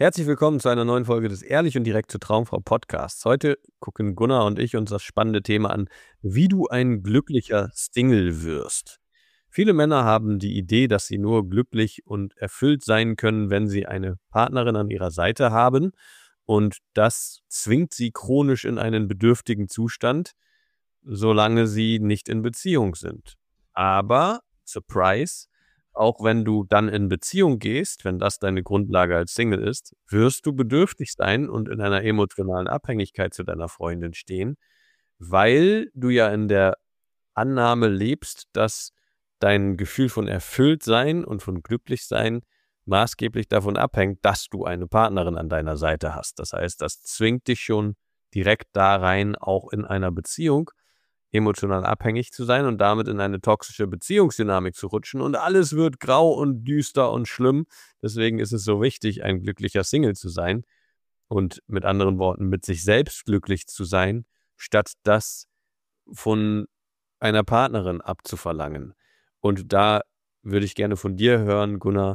Herzlich willkommen zu einer neuen Folge des Ehrlich und direkt zur Traumfrau Podcasts. Heute gucken Gunnar und ich uns das spannende Thema an, wie du ein glücklicher Single wirst. Viele Männer haben die Idee, dass sie nur glücklich und erfüllt sein können, wenn sie eine Partnerin an ihrer Seite haben. Und das zwingt sie chronisch in einen bedürftigen Zustand, solange sie nicht in Beziehung sind. Aber, Surprise, auch wenn du dann in Beziehung gehst, wenn das deine Grundlage als Single ist, wirst du bedürftig sein und in einer emotionalen Abhängigkeit zu deiner Freundin stehen, weil du ja in der Annahme lebst, dass dein Gefühl von Erfülltsein und von Glücklichsein maßgeblich davon abhängt, dass du eine Partnerin an deiner Seite hast. Das heißt, das zwingt dich schon direkt da rein, auch in einer Beziehung emotional abhängig zu sein und damit in eine toxische Beziehungsdynamik zu rutschen und alles wird grau und düster und schlimm. Deswegen ist es so wichtig, ein glücklicher Single zu sein und mit anderen Worten mit sich selbst glücklich zu sein, statt das von einer Partnerin abzuverlangen. Und da würde ich gerne von dir hören, Gunnar,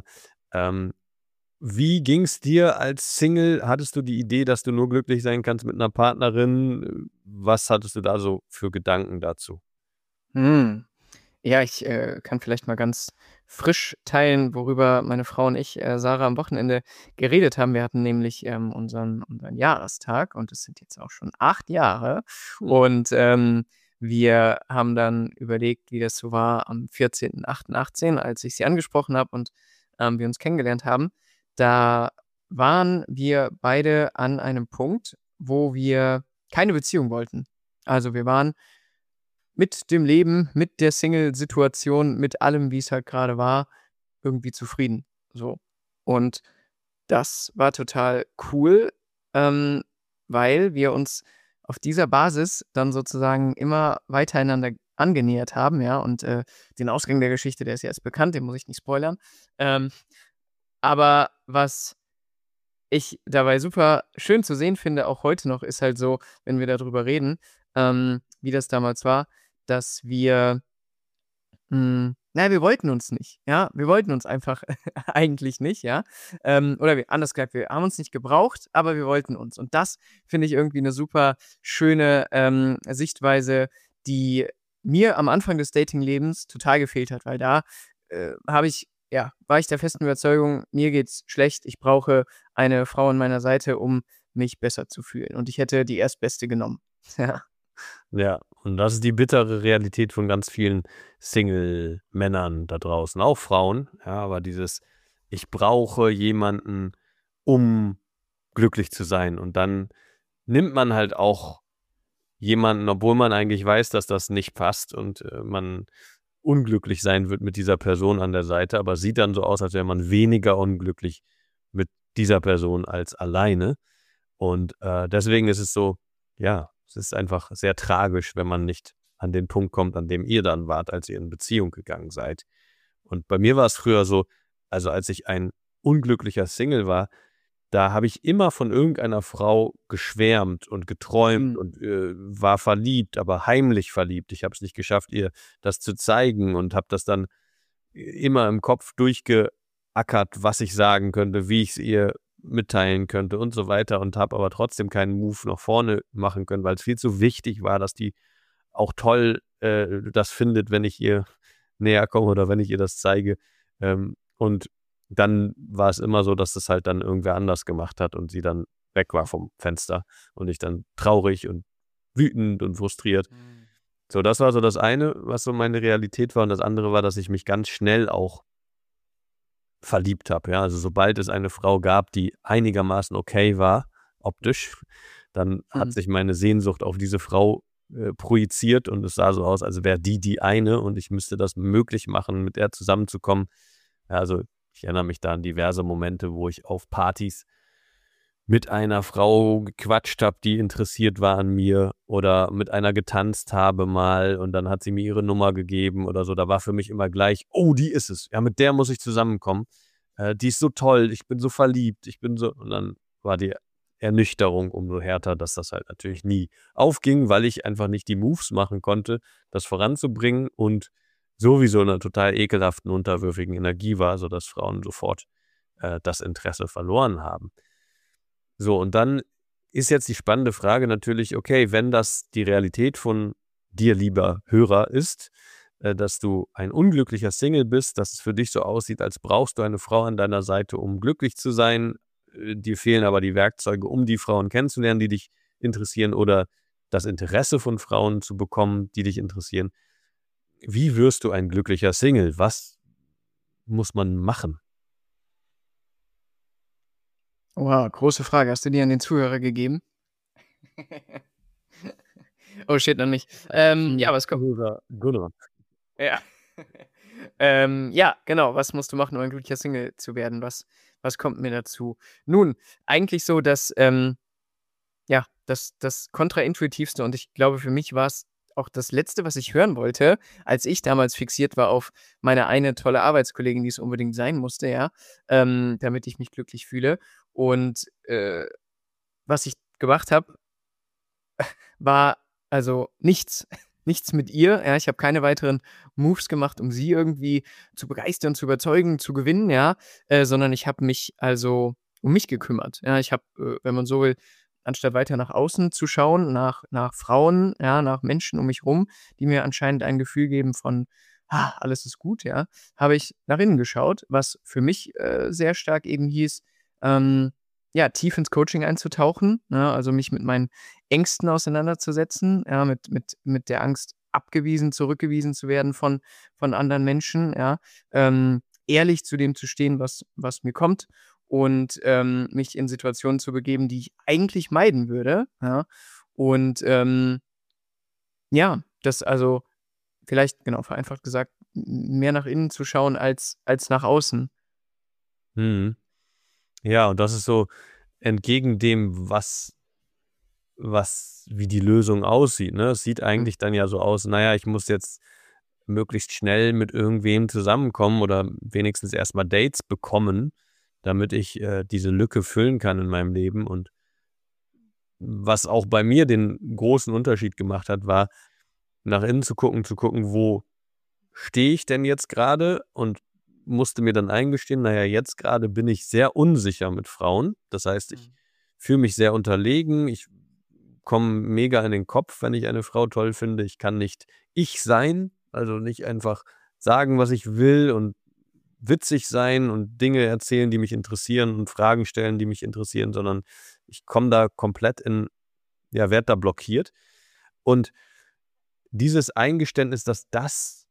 wie ging es dir als Single? Hattest du die Idee, dass du nur glücklich sein kannst mit einer Partnerin? Was hattest du da so für Gedanken dazu? Hm. Ja, ich, kann vielleicht mal ganz frisch teilen, worüber meine Frau und ich, Sarah, am Wochenende geredet haben. Wir hatten nämlich, unseren Jahrestag und es sind jetzt auch schon 8 Jahre. Hm. Und, wir haben dann überlegt, wie das so war am 14.08.18, als ich sie angesprochen habe und, wir uns kennengelernt haben. Da waren wir beide an einem Punkt, wo wir keine Beziehung wollten. Also, wir waren mit dem Leben, mit der Single-Situation, mit allem, wie es halt gerade war, irgendwie zufrieden, so. Und das war total cool, ähm, weil wir uns auf dieser Basis dann sozusagen immer weiter einander angenähert haben, ja, und, den Ausgang der Geschichte, der ist ja jetzt bekannt, den muss ich nicht spoilern. Ähm, aber was ich dabei super schön zu sehen finde, auch heute noch, ist halt so, wenn wir darüber reden, wie das damals war, dass wir na ja, wir wollten uns nicht, ja? Wir wollten uns einfach eigentlich nicht, ja? Oder wir anders gesagt, wir haben uns nicht gebraucht, aber wir wollten uns. Und das finde ich irgendwie 'ne super schöne, Sichtweise, die mir am Anfang des Datinglebens total gefehlt hat, weil da, war ich der festen Überzeugung, mir geht's schlecht, ich brauche eine Frau an meiner Seite, um mich besser zu fühlen. Und ich hätte die Erstbeste genommen. Ja. Ja, und das ist die bittere Realität von ganz vielen Single-Männern da draußen, auch Frauen. Ja, aber dieses: „Ich brauche jemanden, um glücklich zu sein." Und dann nimmt man halt auch jemanden, obwohl man eigentlich weiß, dass das nicht passt und, man unglücklich sein wird mit dieser Person an der Seite, aber sieht dann so aus, als wäre man weniger unglücklich mit dieser Person als alleine. Und, deswegen ist es so, ja, es ist einfach sehr tragisch, wenn man nicht an den Punkt kommt, an dem ihr dann wart, als ihr in Beziehung gegangen seid. Und bei mir war es früher so, also als ich ein unglücklicher Single war, da habe ich immer von irgendeiner Frau geschwärmt und geträumt Mhm. und, war verliebt, aber heimlich verliebt. Ich habe es nicht geschafft, ihr das zu zeigen und habe das dann immer im Kopf durchgeackert, was ich sagen könnte, wie ich's ihr mitteilen könnte und so weiter und habe aber trotzdem keinen Move nach vorne machen können, weil's viel zu wichtig war, dass die auch toll, das findet, wenn ich ihr näher komme oder wenn ich ihr das zeige. Und dann war es immer so, dass das halt dann irgendwer anders gemacht hat und sie dann weg war vom Fenster und ich dann traurig und wütend und frustriert. Mhm. So, das war so das eine, was so meine Realität war und das andere war, dass ich mich ganz schnell auch verliebt habe, ja. Also, sobald es eine Frau gab, die einigermaßen okay war, optisch, dann hat Mhm. sich meine Sehnsucht auf diese Frau, projiziert und es sah so aus, als wäre die eine und ich müsste das möglich machen, mit der zusammenzukommen. Ja, also, ich erinnere mich da an diverse Momente, wo ich auf Partys mit einer Frau gequatscht habe, die interessiert war an mir oder mit einer getanzt habe mal und dann hat sie mir ihre Nummer gegeben oder so. Da war für mich immer gleich: „Oh, die ist es. Ja, mit der muss ich zusammenkommen. Die ist so toll. Ich bin so verliebt. Ich bin so" und dann war die Ernüchterung umso härter, dass das halt natürlich nie aufging, weil ich einfach nicht die Moves machen konnte, das voranzubringen und sowieso in 'ner total ekelhaften, unterwürfigen Energie war, sodass Frauen sofort, das Interesse verloren haben. So, und dann ist jetzt die spannende Frage natürlich, okay, wenn das die Realität von dir, lieber Hörer, ist, dass du ein unglücklicher Single bist, dass es für dich so aussieht, als brauchst du eine Frau an deiner Seite, um glücklich zu sein, dir fehlen aber die Werkzeuge, um die Frauen kennenzulernen, die dich interessieren oder das Interesse von Frauen zu bekommen, die dich interessieren. Wie wirst du ein glücklicher Single? Was muss man machen? Wow, große Frage. Hast du die an den Zuhörer gegeben? Oh shit, noch nicht. Ja, was kommt? Gunnar. Ja. Ja, genau. Was musst du machen, um ein glücklicher Single zu werden? Was kommt mir dazu? Nun, eigentlich so, dass ja, das Kontraintuitivste und ich glaube, für mich war es auch das Letzte, was ich hören wollte, als ich damals fixiert war auf meine eine tolle Arbeitskollegin, die es unbedingt sein musste, ja, damit ich mich glücklich fühle. Und was ich gemacht habe, war also nichts. Nichts mit ihr. Ja, ich habe keine weiteren Moves gemacht, um sie irgendwie zu begeistern, zu überzeugen, zu gewinnen, ja, sondern ich habe mich also um mich gekümmert. Ja, ich habe, wenn man so will, anstatt weiter nach außen zu schauen, nach Frauen, ja, nach Menschen um mich rum, die mir anscheinend ein Gefühl geben von, alles ist gut, ja, habe ich nach innen geschaut, was für mich sehr stark eben hieß, ja, tief ins Coaching einzutauchen, ne, also mich mit meinen Ängsten auseinanderzusetzen, ja, mit der Angst, abgewiesen, zurückgewiesen zu werden von anderen Menschen, ja, ehrlich zu dem zu stehen, was mir kommt und, mich in Situationen zu begeben, die ich eigentlich meiden würde, ja. Und, ja, das also vielleicht, genau, vereinfacht gesagt, mehr nach innen zu schauen als nach außen. Mhm. Ja, und das ist so entgegen dem, wie die Lösung aussieht, ne? Es sieht Mhm. eigentlich dann ja so aus, naja, ich muss jetzt möglichst schnell mit irgendwem zusammenkommen oder wenigstens erstmal Dates bekommen, damit ich, diese Lücke füllen kann in meinem Leben. Und was auch bei mir den großen Unterschied gemacht hat, war, nach innen zu gucken, wo stehe ich denn jetzt gerade, und musste mir dann eingestehen, naja, jetzt gerade bin ich sehr unsicher mit Frauen. Das heißt, ich Mhm. fühle mich sehr unterlegen. Ich komme mega in den Kopf, wenn ich eine Frau toll finde. Ich kann nicht ich sein, also nicht einfach sagen, was ich will und witzig sein und Dinge erzählen, die mich interessieren und Fragen stellen, die mich interessieren, sondern ich komme da komplett ja, werde da blockiert. Und dieses Eingeständnis, dass das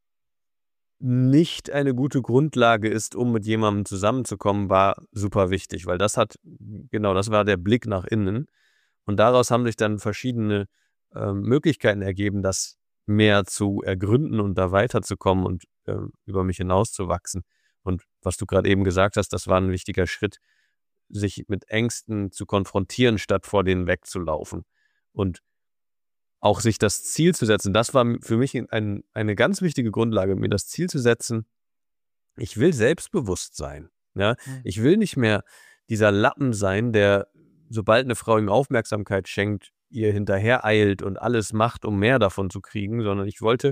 nicht eine gute Grundlage ist, um mit jemandem zusammenzukommen, war super wichtig, weil das war der Blick nach innen. Und daraus haben sich dann verschiedene Möglichkeiten ergeben, das mehr zu ergründen und da weiterzukommen und über mich hinauszuwachsen. Und was du gerade eben gesagt hast, das war ein wichtiger Schritt, sich mit Ängsten zu konfrontieren, statt vor denen wegzulaufen. Und auch sich das Ziel zu setzen, das war für mich eine ganz wichtige Grundlage, mir das Ziel zu setzen, ich will selbstbewusst sein. Ja? Mhm. Ich will nicht mehr dieser Lappen sein, der, sobald eine Frau ihm Aufmerksamkeit schenkt, ihr hinterher eilt und alles macht, um mehr davon zu kriegen, sondern ich wollte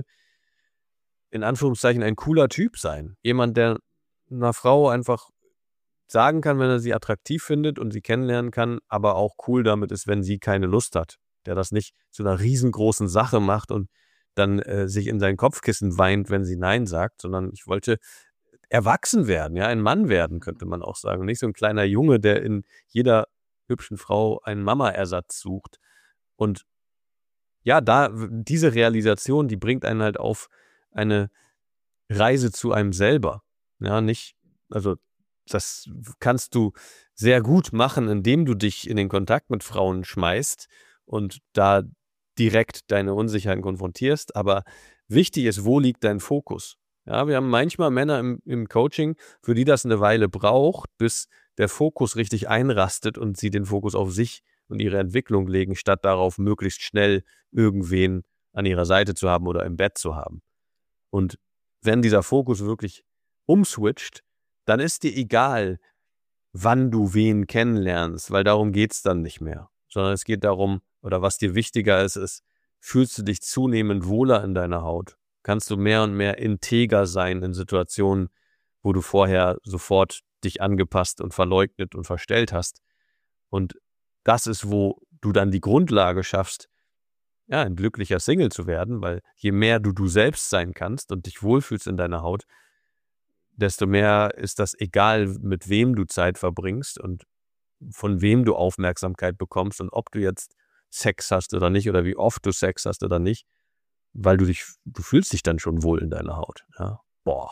in Anführungszeichen ein cooler Typ sein. Jemand, der einer Frau einfach sagen kann, wenn er sie attraktiv findet und sie kennenlernen kann, aber auch cool damit ist, wenn sie keine Lust hat. Der das nicht zu einer riesengroßen Sache macht und dann sich in sein Kopfkissen weint, wenn sie Nein sagt, sondern ich wollte erwachsen werden, ja, ein Mann werden, könnte man auch sagen. Nicht so ein kleiner Junge, der in jeder hübschen Frau einen Mama-Ersatz sucht. Und ja, diese Realisation, die bringt einen halt auf eine Reise zu einem selber. Ja, nicht, also das kannst du sehr gut machen, indem du dich in den Kontakt mit Frauen schmeißt und da direkt deine Unsicherheiten konfrontierst. Aber wichtig ist, wo liegt dein Fokus? Ja, wir haben manchmal Männer im Coaching, für die das eine Weile braucht, bis der Fokus richtig einrastet und sie den Fokus auf sich und ihre Entwicklung legen, statt darauf, möglichst schnell irgendwen an ihrer Seite zu haben oder im Bett zu haben. Und wenn dieser Fokus wirklich umswitcht, dann ist dir egal, wann du wen kennenlernst, weil darum geht's dann nicht mehr. Sondern es geht darum, oder was dir wichtiger ist, fühlst du dich zunehmend wohler in deiner Haut? Kannst du mehr und mehr integer sein in Situationen, wo du vorher sofort dich angepasst und verleugnet und verstellt hast? Und das ist, wo du dann die Grundlage schaffst, ja, ein glücklicher Single zu werden, weil je mehr du selbst sein kannst und dich wohlfühlst in deiner Haut, desto mehr ist das egal, mit wem du Zeit verbringst und von wem du Aufmerksamkeit bekommst und ob du jetzt Sex hast oder nicht oder wie oft du Sex hast oder nicht, weil du fühlst dich dann schon wohl in deiner Haut. Ja. Boah,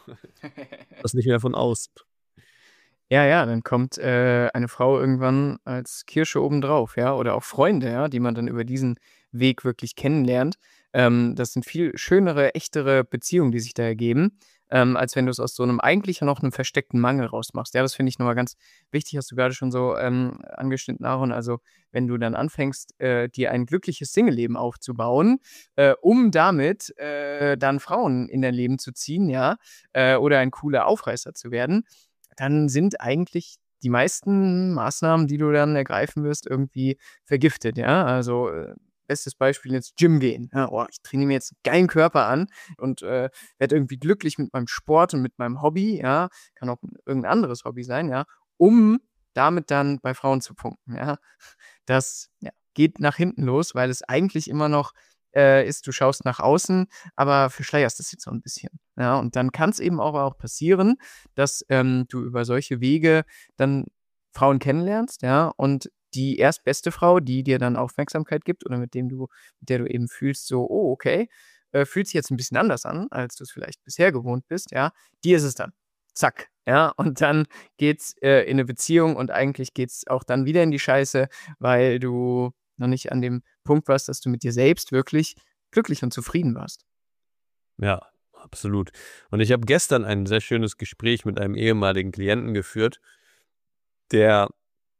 das nicht mehr von außen. Ja, dann kommt, eine Frau irgendwann als Kirsche obendrauf, ja, oder auch Freunde, ja, die man dann über diesen Weg wirklich kennenlernt. Das sind viel schönere, echtere Beziehungen, die sich da ergeben, als wenn du's aus so 'nem eigentlich ja noch 'nem versteckten Mangel rausmachst. Ja, das finde ich noch mal ganz wichtig, hast du grade schon so, angeschnitten, Aaron. Also, wenn du dann anfängst, dir ein glückliches Singleleben aufzubauen, um damit, dann Frauen in dein Leben zu ziehen, ja, oder ein cooler Aufreißer zu werden, dann sind eigentlich die meisten Maßnahmen, die du dann ergreifen wirst, irgendwie vergiftet, ja? Also, bestes Beispiel jetzt Gym gehen, ja: „Oh, ich trainiere mir jetzt 'n geilen Körper an und, werde irgendwie glücklich mit meinem Sport und mit meinem Hobby“, ja? Kann auch irgend 'n anderes Hobby sein, ja, um damit dann bei Frauen zu punkten, ja? Das, ja, geht nach hinten los, weil es eigentlich immer noch, ist, du schaust nach außen, aber verschleierst das jetzt so 'n bisschen, ja? Und dann kann's eben auch passieren, dass, du über solche Wege dann Frauen kennenlernst, ja, und die erstbeste Frau, die dir dann Aufmerksamkeit gibt oder mit der du eben fühlst so: „Oh, okay, fühlt sich jetzt 'n bisschen anders an, als du's vielleicht bisher gewohnt bist“, ja, die ist es dann. Zack, ja? Und dann geht's, in 'ne Beziehung und eigentlich geht's auch dann wieder in die Scheiße, weil du noch nicht an dem Punkt warst, dass du mit dir selbst wirklich glücklich und zufrieden warst. Ja, absolut. Und ich habe gestern ein sehr schönes Gespräch mit einem ehemaligen Klienten geführt, der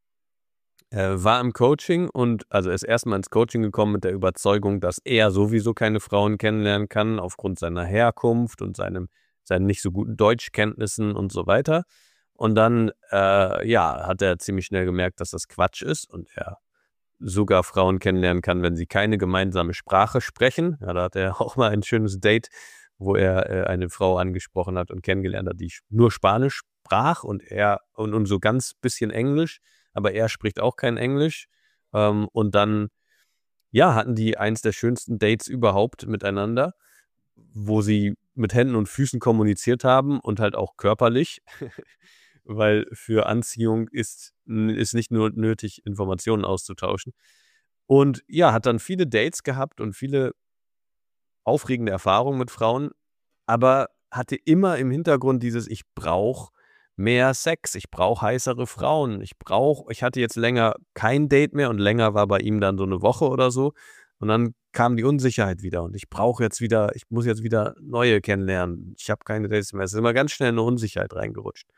war im Coaching und also ist erst mal ins Coaching gekommen mit der Überzeugung, dass er sowieso keine Frauen kennenlernen kann aufgrund seiner Herkunft und seinen nicht so guten Deutschkenntnissen und so weiter. Und dann, ja, hat er ziemlich schnell gemerkt, dass das Quatsch ist und er sogar Frauen kennenlernen kann, wenn sie keine gemeinsame Sprache sprechen. Ja, da hat er auch mal ein schönes Date, wo er, eine Frau angesprochen hat und kennengelernt hat, die nur Spanisch sprach und er und so ganz bisschen Englisch, aber er spricht auch kein Englisch. Und dann, ja, hatten die eins der schönsten Dates überhaupt miteinander, wo sie mit Händen und Füßen kommuniziert haben und halt auch körperlich, weil für Anziehung ist nicht nur nötig, Informationen auszutauschen. Und ja, hat dann viele Dates gehabt und viele aufregende Erfahrungen mit Frauen, aber hatte immer im Hintergrund dieses: „Ich brauche mehr Sex, ich brauche heißere Frauen, ich hatte jetzt länger kein Date mehr“ und länger war bei ihm dann so 'ne Woche oder so. Und dann kam die Unsicherheit wieder und ich muss jetzt wieder neue kennenlernen. Ich habe keine Dates mehr. Es ist immer ganz schnell in 'ne Unsicherheit reingerutscht.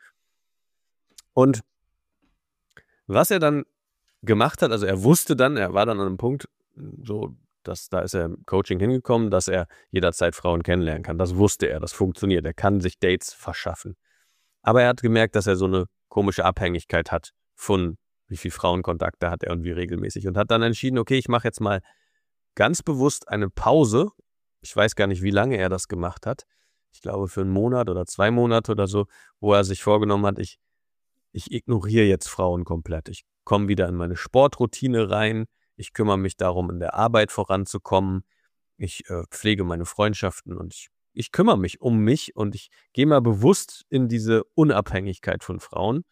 Und was er dann gemacht hat, also er war dann an 'nem Punkt, so, da ist er im Coaching hingekommen, dass er jederzeit Frauen kennenlernen kann. Das wusste er, das funktioniert. Er kann sich Dates verschaffen. Aber er hat gemerkt, dass er so 'ne komische Abhängigkeit hat von wie viel Frauenkontakte hat er und wie regelmäßig und hat dann entschieden: „Okay, ich mache jetzt mal ganz bewusst eine Pause.“ Ich weiß gar nicht, wie lange er das gemacht hat. Ich glaube, für 'n Monat oder 2 Monate oder so, wo er sich vorgenommen hat: „Ich ignoriere jetzt Frauen komplett. Ich komme wieder in meine Sportroutine rein. Ich kümmere mich darum, in der Arbeit voranzukommen. Ich, pflege meine Freundschaften und ich kümmere mich um mich und ich gehe mal bewusst in diese Unabhängigkeit von Frauen.“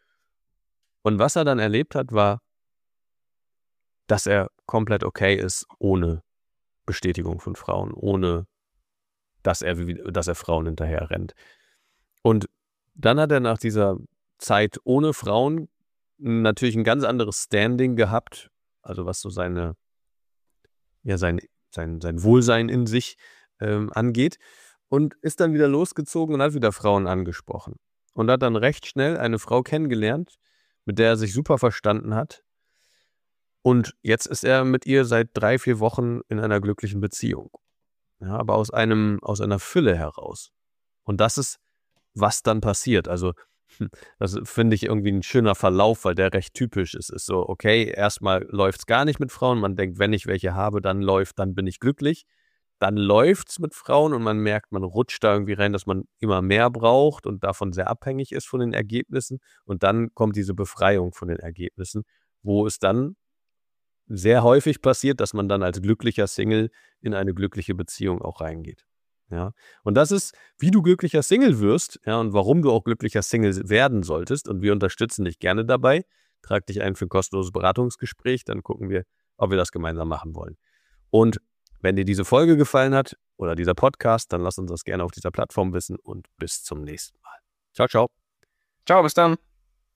Und was er dann erlebt hat, war dass er komplett okay ist ohne Bestätigung von Frauen, ohne dass er Frauen hinterher rennt. Und dann hat er nach dieser Zeit ohne Frauen natürlich 'n ganz anderes Standing gehabt, also was so sein Wohlsein in sich, angeht und ist dann wieder losgezogen und hat wieder Frauen angesprochen. Und hat dann recht schnell eine Frau kennengelernt, mit der er sich super verstanden hat. Und jetzt ist er mit ihr seit 3, 4 Wochen in einer glücklichen Beziehung. Ja, aber aus einer Fülle heraus. Und das ist, was dann passiert. Also, das finde ich irgendwie 'n schöner Verlauf, weil der recht typisch ist. Ist so, okay, erst mal läuft's gar nicht mit Frauen. Man denkt, wenn ich welche habe, dann bin ich glücklich. Dann läuft's mit Frauen und man merkt, man rutscht da irgendwie rein, dass man immer mehr braucht und davon sehr abhängig ist von den Ergebnissen. Und dann kommt diese Befreiung von den Ergebnissen. wo es dann sehr häufig passiert, dass man dann als glücklicher Single in eine glückliche Beziehung auch reingeht. Ja, und das ist, wie du glücklicher Single wirst, ja, und warum du auch glücklicher Single werden solltest. Und wir unterstützen dich gerne dabei. Trag dich ein für ein kostenloses Beratungsgespräch, dann gucken wir, ob wir das gemeinsam machen wollen. Und wenn dir diese Folge gefallen hat oder dieser Podcast, dann lass uns das gerne auf dieser Plattform wissen und bis zum nächsten Mal. Ciao, ciao. Ciao, bis dann.